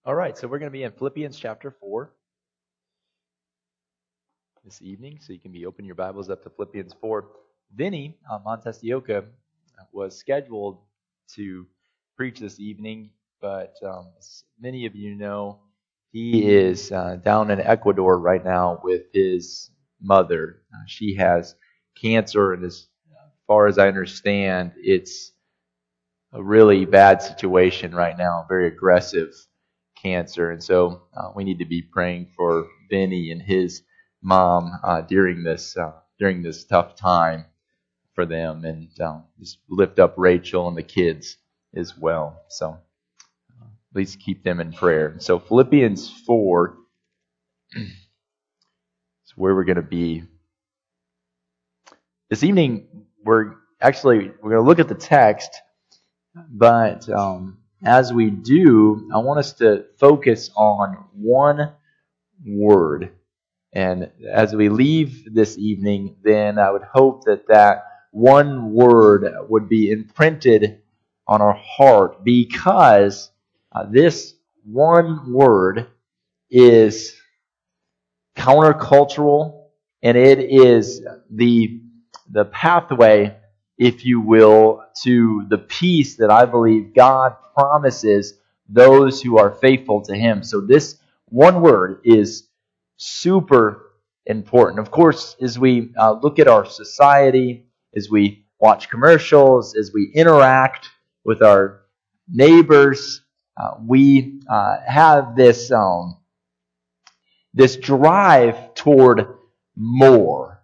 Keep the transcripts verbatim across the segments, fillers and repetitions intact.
All right, so we're going to be in Philippians chapter four this evening. So you can be open your Bibles up to Philippians four. Vinny uh, Montesioca was scheduled to preach this evening, but um, as many of you know, he is uh, down in Ecuador right now with his mother. Uh, she has cancer, and as far as I understand, it's a really bad situation right now, very aggressive cancer. And so uh, we need to be praying for Vinny and his mom uh, during this uh, during this tough time for them, and um, just lift up Rachel and the kids as well. So uh, please keep them in prayer. So Philippians four is where we're going to be this evening. We're actually we're going to look at the text, but um, as we do, I want us to focus on one word. And as we leave this evening, then I would hope that that one word would be imprinted on our heart, because uh, this one word is countercultural, and it is the the pathway, if you will, to the peace that I believe God promises those who are faithful to Him. So this one word is super important. Of course, as we uh, look at our society, as we watch commercials, as we interact with our neighbors, uh, we uh, have this um, this drive toward more.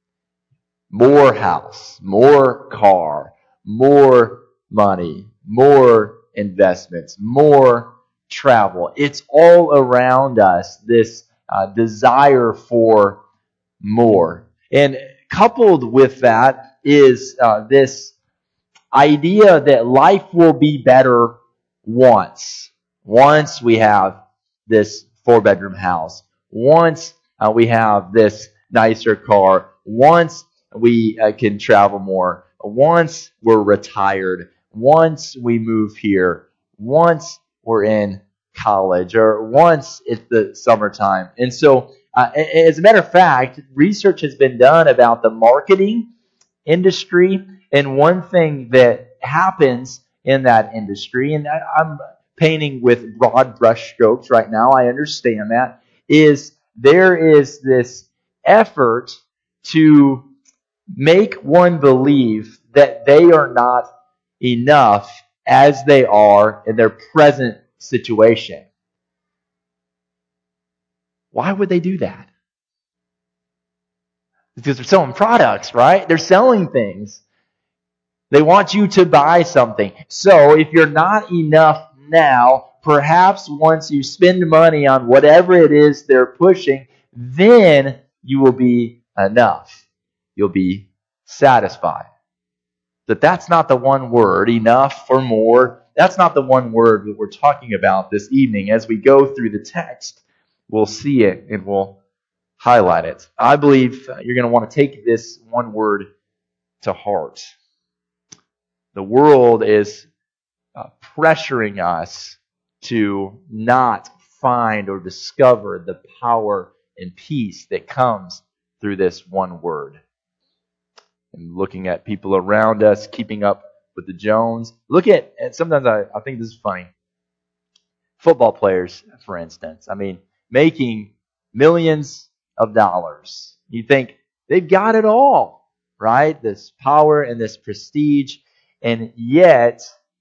More house, more car, more money, more investments, more travel. It's all around us, this uh, desire for more. And coupled with that is uh, this idea that life will be better once. Once we have this four-bedroom house. Once uh, we have this nicer car. Once we uh, can travel more. Once we're retired. Once we move here. Once we're in college. Or once it's the summertime. And so, uh, as a matter of fact, research has been done about the marketing industry, and one thing that happens in that industry, and I, I'm painting with broad brushstrokes right now, I understand that, is there is this effort to make one believe that they are not enough as they are in their present situation. Why would they do that? Because they're selling products, right? They're selling things. They want you to buy something. So if you're not enough now, perhaps once you spend money on whatever it is they're pushing, then you will be enough. You'll be satisfied. But that's not the one word, enough or more. That's not the one word that we're talking about this evening. As we go through the text, we'll see it and we'll highlight it. I believe you're going to want to take this one word to heart. The world is uh, pressuring us to not find or discover the power and peace that comes through this one word. And looking at people around us, keeping up with the Jones. Look at, and sometimes I, I think this is funny. Football players, for instance. I mean, making millions of dollars. You think they've got it all, right? This power and this prestige. And yet,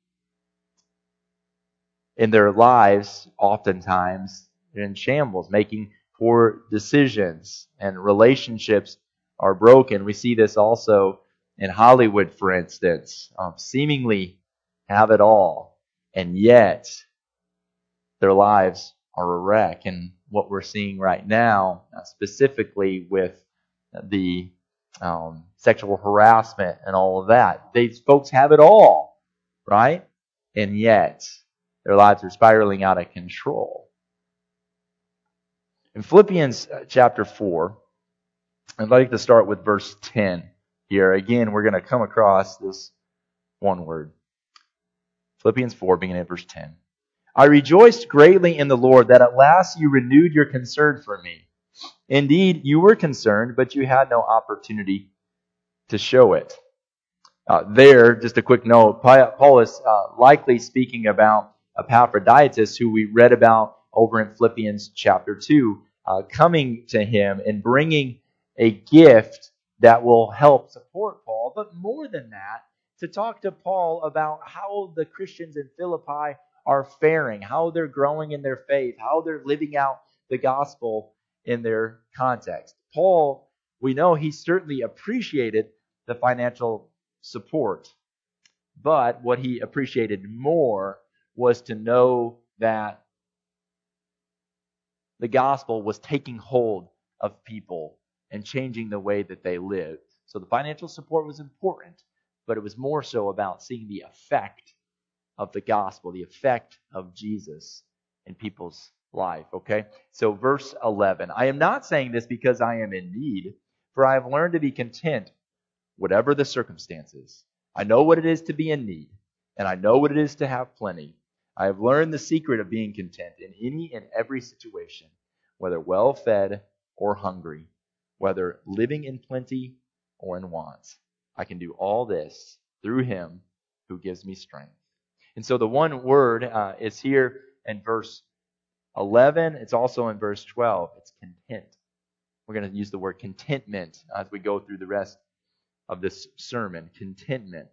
in their lives, oftentimes, they're in shambles, making poor decisions, and relationships are broken. We see this also in Hollywood, for instance, um, seemingly have it all, and yet their lives are a wreck. And what we're seeing right now, uh, specifically with the um, sexual harassment and all of that, these folks have it all, right? And yet their lives are spiraling out of control. In Philippians chapter four, I'd like to start with verse ten here. Again, we're going to come across this one word. Philippians four, beginning at verse ten. I rejoiced greatly in the Lord that at last you renewed your concern for me. Indeed, you were concerned, but you had no opportunity to show it. Uh, there, just a quick note, Paul is uh, likely speaking about Epaphroditus, who we read about over in Philippians chapter two, uh, coming to him and bringing a gift that will help support Paul, but more than that, to talk to Paul about how the Christians in Philippi are faring, how they're growing in their faith, how they're living out the gospel in their context. Paul, we know he certainly appreciated the financial support, but what he appreciated more was to know that the gospel was taking hold of people and changing the way that they lived. So the financial support was important, but it was more so about seeing the effect of the gospel, the effect of Jesus in people's life. Okay? So verse eleven, I am not saying this because I am in need, for I have learned to be content, whatever the circumstances. I know what it is to be in need, and I know what it is to have plenty. I have learned the secret of being content in any and every situation, whether well-fed or hungry, whether living in plenty or in want. I can do all this through Him who gives me strength. And so the one word uh, is here in verse eleven. It's also in verse twelve. It's content. We're going to use the word contentment as we go through the rest of this sermon. Contentment.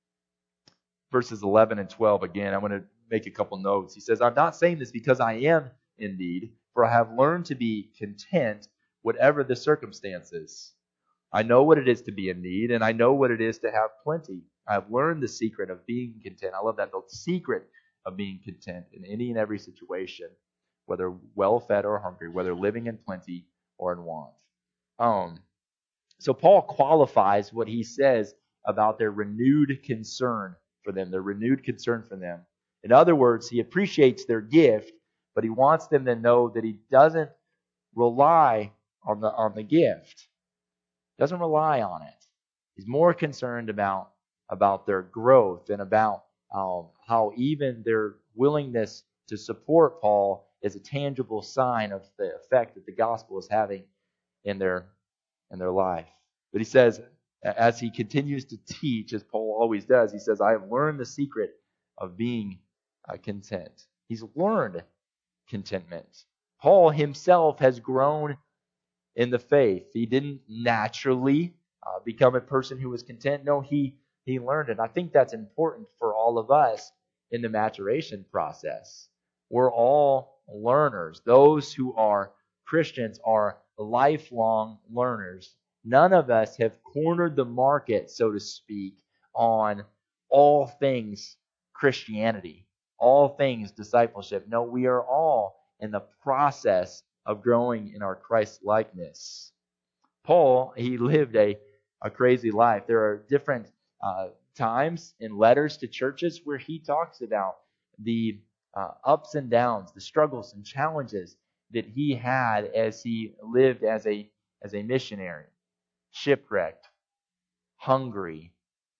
Verses eleven and twelve again, I want to make a couple notes. He says, I'm not saying this because I am in need, for I have learned to be content whatever the circumstances. I know what it is to be in need, and I know what it is to have plenty. I have learned the secret of being content. I love that, the secret of being content in any and every situation, whether well-fed or hungry, whether living in plenty or in want. Um, so Paul qualifies what he says about their renewed concern for them, their renewed concern for them. In other words, he appreciates their gift, but he wants them to know that he doesn't rely on the on the gift. Doesn't rely on it. He's more concerned about, about their growth and about um, how even their willingness to support Paul is a tangible sign of the effect that the gospel is having in their in their life. But he says, as he continues to teach, as Paul always does, he says, I have learned the secret of being uh, content. He's learned contentment. Paul himself has grown in the faith. He didn't naturally uh, become a person who was content. No, he he learned it. I think that's important for all of us in the maturation process. We're all learners. Those who are Christians are lifelong learners. None of us have cornered the market, so to speak, on all things Christianity, all things discipleship. No, we are all in the process of growing in our Christ-likeness. Paul, he lived a, a crazy life. There are different uh, times in letters to churches where he talks about the uh, ups and downs, the struggles and challenges that he had as he lived as a as a missionary. Shipwrecked, hungry,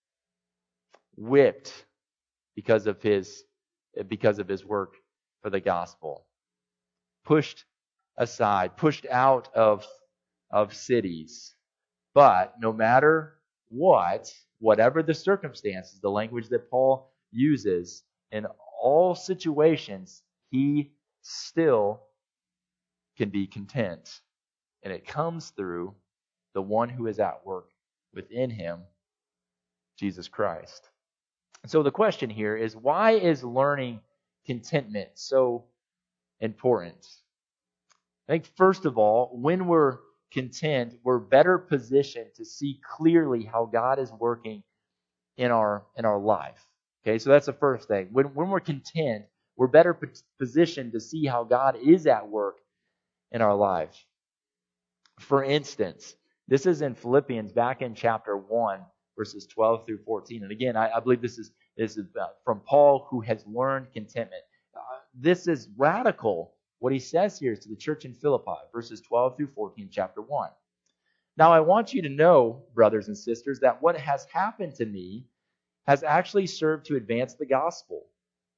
whipped because of his because of his work for the gospel. Pushed aside, pushed out of, of cities. But no matter what, whatever the circumstances, the language that Paul uses, in all situations, he still can be content. And it comes through the one who is at work within him, Jesus Christ. So the question here is, why is learning contentment so important? I think first of all, when we're content, we're better positioned to see clearly how God is working in our in our life. Okay, so that's the first thing. When when we're content, we're better positioned to see how God is at work in our life. For instance, this is in Philippians, back in chapter one, verses twelve through fourteen. And again, I, I believe this is this is from Paul, who has learned contentment. Uh, this is radical. What he says here is to the church in Philippi, verses twelve through fourteen, chapter one. Now I want you to know, brothers and sisters, that what has happened to me has actually served to advance the gospel,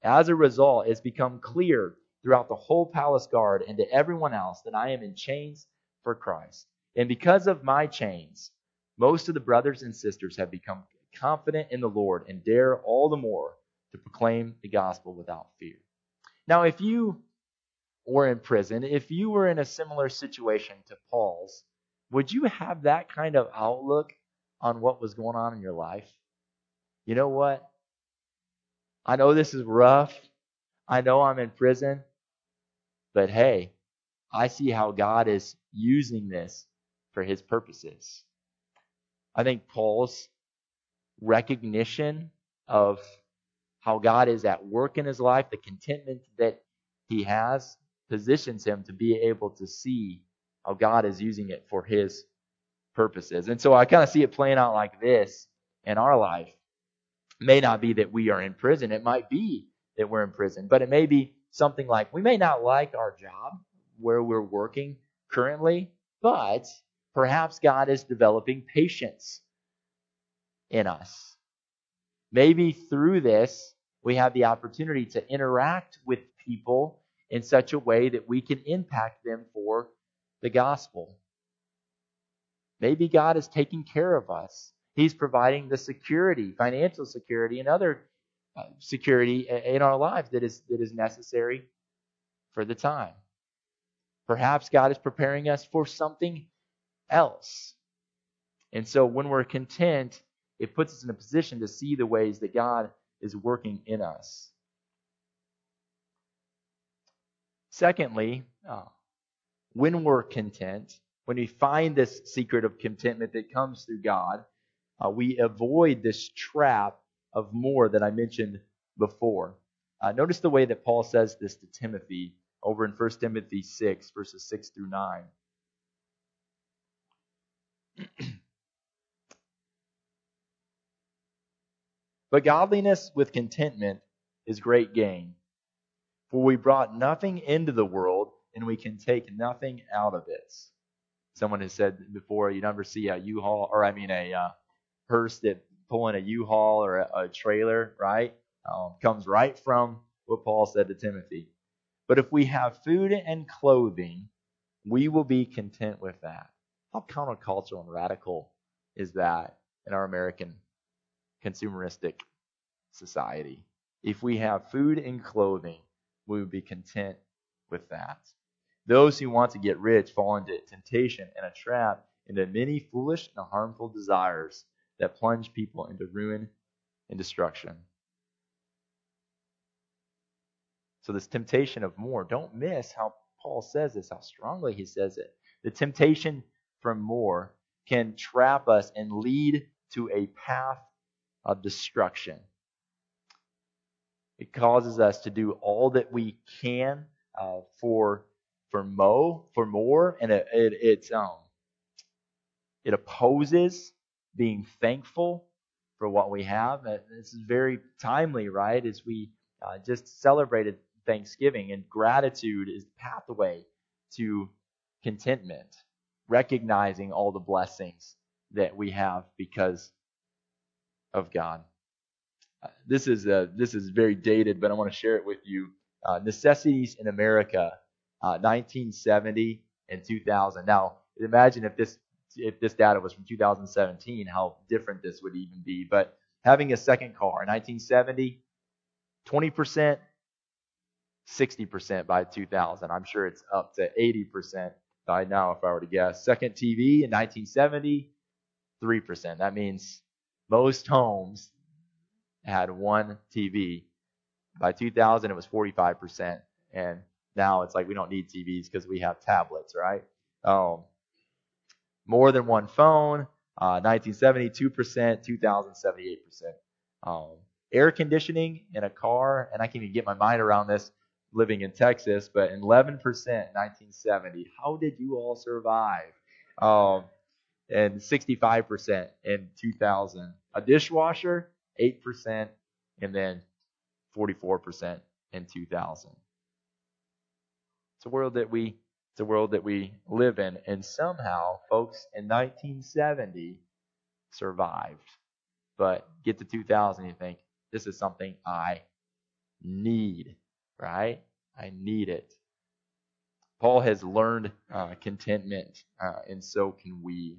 As a result, it's become clear throughout the whole palace guard and to everyone else that I am in chains for Christ. And because of my chains, most of the brothers and sisters have become confident in the Lord and dare all the more to proclaim the gospel without fear. Now, if you were in prison, if you were in a similar situation to Paul's, would you have that kind of outlook on what was going on in your life? You know what? I know this is rough. I know I'm in prison. But hey, I see how God is using this for his purposes. I think Paul's recognition of how God is at work in his life, the contentment that he has, positions him to be able to see how God is using it for his purposes. And so I kind of see it playing out like this in our life. It may not be that we are in prison. It might be that we're in prison, but it may be something like we may not like our job where we're working currently, but perhaps God is developing patience in us. Maybe through this, we have the opportunity to interact with people in such a way that we can impact them for the gospel. Maybe God is taking care of us. He's providing the security, financial security, and other security in our lives that is that is necessary for the time. Perhaps God is preparing us for something else. And so when we're content, it puts us in a position to see the ways that God is working in us. Secondly, uh, when we're content, when we find this secret of contentment that comes through God, uh, we avoid this trap of more that I mentioned before. Uh, notice the way that Paul says this to Timothy over in First Timothy six, verses six through nine. But godliness with contentment is great gain. For we brought nothing into the world, and we can take nothing out of it. Someone has said before, you never see a U-Haul, or I mean a uh, hearse that pulling a U-Haul or a, a trailer, right? Um, comes right from what Paul said to Timothy. But if we have food and clothing, we will be content with that. How countercultural and radical is that in our American consumeristic society? If we have food and clothing, we would be content with that. Those who want to get rich fall into temptation and a trap, into many foolish and harmful desires that plunge people into ruin and destruction. So this temptation of more, don't miss how Paul says this, how strongly he says it. The temptation from more can trap us and lead to a path of destruction. It causes us to do all that we can uh, for for mo for more, and it it it's, um it opposes being thankful for what we have. This is very timely, right? As we uh, just celebrated Thanksgiving, and gratitude is the pathway to contentment, recognizing all the blessings that we have because of God. Uh, this is uh, this is very dated, but I want to share it with you. Uh, Necessities in America, uh, nineteen seventy and two thousand. Now, imagine if this if this data was from two thousand seventeen, how different this would even be. But having a second car in nineteen seventy, twenty percent, sixty percent by two thousand. I'm sure it's up to eighty percent by now, if I were to guess. Second T V in nineteen seventy, three percent. That means most homes had one T V. By two thousand, it was forty-five percent. And now it's like we don't need T Vs because we have tablets, right? Um, more than one phone, uh, nineteen seventy, two percent, two thousand, seventy-eight percent. Um, air conditioning in a car, and I can't even get my mind around this living in Texas, but eleven percent in nineteen seventy. How did you all survive? Um, and sixty-five percent in two thousand. A dishwasher, eight percent, and then forty-four percent in two thousand. It's a world that we it's a world that we live in, and somehow folks in nineteen seventy survived. But get to two thousand, you think, this is something I need, right? I need it. Paul has learned uh, contentment, uh, and so can we.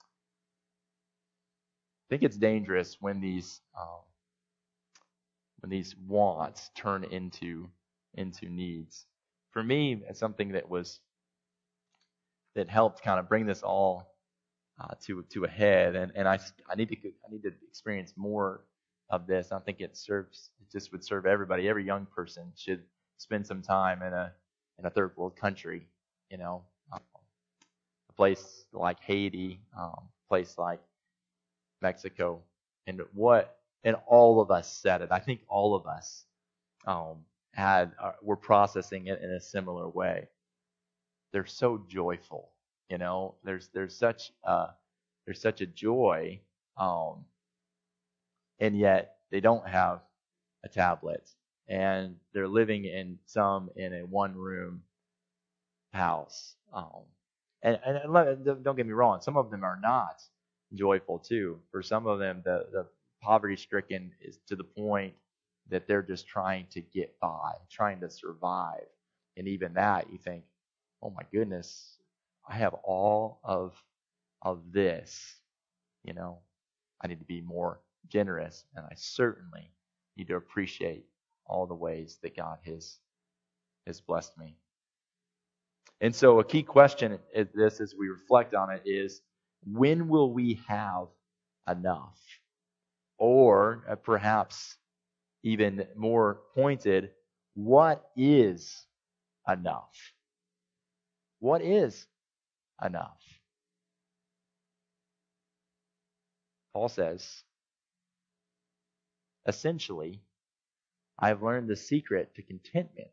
I think it's dangerous when these um, when these wants turn into into needs. For me, it's something that was that helped kind of bring this all uh, to to a head, and and I I need to I need to experience more of this. I think it serves it just would serve everybody. Every young person should spend some time in a in a third world country, you know, um, a place like Haiti, um, a place like Mexico, and what and all of us said it. I think all of us um, had uh, were processing it in a similar way. They're so joyful, you know. There's there's such uh there's such a joy, um, and yet they don't have a tablet, and they're living in some in a one room house. Um, and, and let- don't get me wrong, some of them are not joyful too. For some of them, the the poverty stricken is to the point that they're just trying to get by, trying to survive, and even that you think, oh my goodness, I have all of of this, you know, I need to be more generous, and I certainly need to appreciate all the ways that God has has blessed me. And so a key question is this as we reflect on it is, when will we have enough? Or uh, perhaps even more pointed, what is enough? What is enough? Paul says, essentially, I've learned the secret to contentment.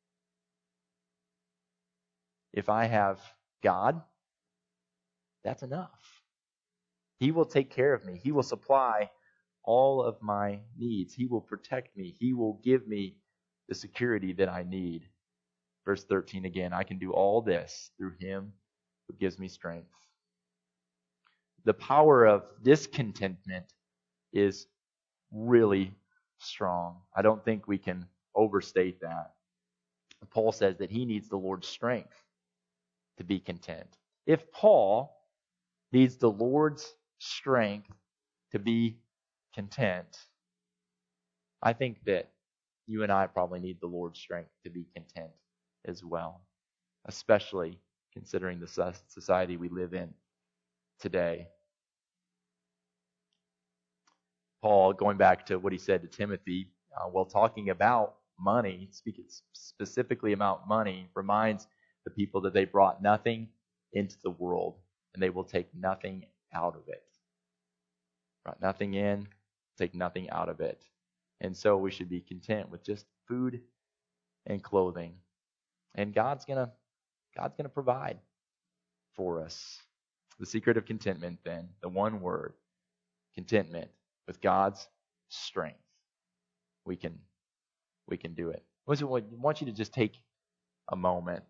If I have God, that's enough. He will take care of me. He will supply all of my needs. He will protect me. He will give me the security that I need. Verse thirteen again, I can do all this through him who gives me strength. The power of discontentment is really strong. I don't think we can overstate that. Paul says that he needs the Lord's strength to be content. If Paul needs the Lord's strength to be content, I think that you and I probably need the Lord's strength to be content as well, especially considering the society we live in today. Paul, going back to what he said to Timothy, uh, while talking about money, speaking specifically about money, reminds the people that they brought nothing into the world, and they will take nothing out of it. Brought nothing in, take nothing out of it. And so we should be content with just food and clothing. And God's gonna God's gonna provide for us. The secret of contentment, then, the one word, contentment, with God's strength. We can we can do it. I want you to just take a moment.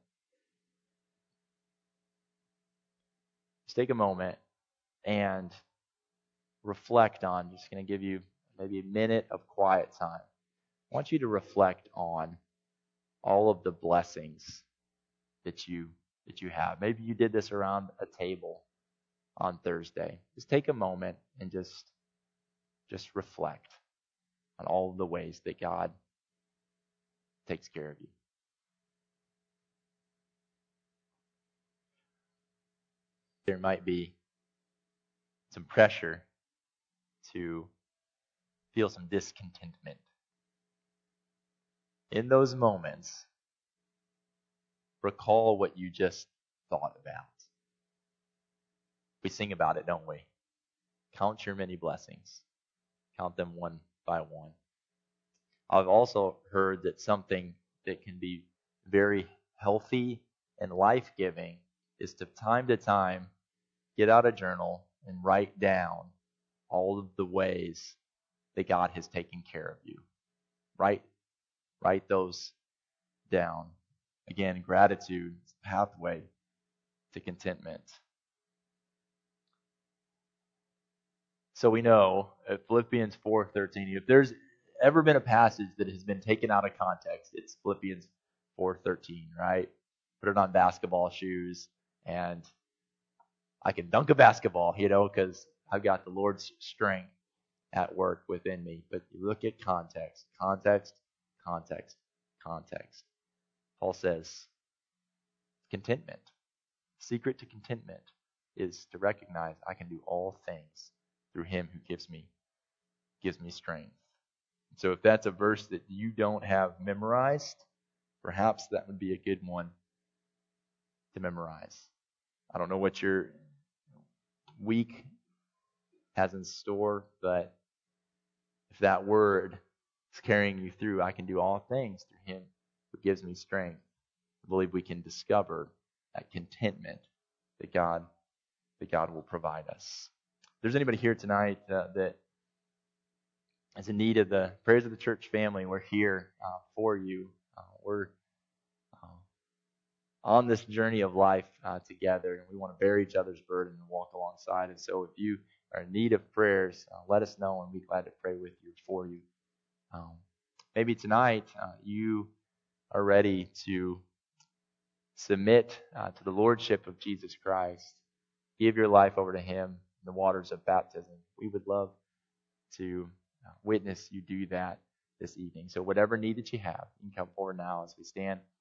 Just take a moment and reflect on, just going to give you maybe a minute of quiet time. I want you to reflect on all of the blessings that you that you have. Maybe you did this around a table on Thursday. Just take a moment and just just reflect on all of the ways that God takes care of you. There might be some pressure to feel some discontentment. In those moments, recall what you just thought about. We sing about it, don't we? Count your many blessings. Count them one by one. I've also heard that something that can be very healthy and life-giving is to time to time get out a journal and write down all of the ways that God has taken care of you. Write, write those down. Again, gratitude is the pathway to contentment. So we know at Philippians four thirteen, if there's ever been a passage that has been taken out of context, it's Philippians four thirteen, right? Put it on basketball shoes, and I can dunk a basketball, you know, because I've got the Lord's strength at work within me. But you look at context, context, context, context. Paul says, contentment. Secret to contentment is to recognize I can do all things through him who gives me gives me strength. So if that's a verse that you don't have memorized, perhaps that would be a good one to memorize. I don't know what your week has in store, but if that word is carrying you through, I can do all things through him who gives me strength. I believe we can discover that contentment that God that God will provide us. If there's anybody here tonight uh, that is in need of the prayers of the church family, we're here uh, for you. Uh, we're uh, on this journey of life uh, together, and we want to bear each other's burden and walk alongside. And so if you are in need of prayers, uh, let us know, and we'd be glad to pray with you, for you. Um, maybe tonight uh, you are ready to submit uh, to the lordship of Jesus Christ. Give your life over to him in the waters of baptism. We would love to witness you do that this evening. So whatever need that you have, you can come forward now as we stand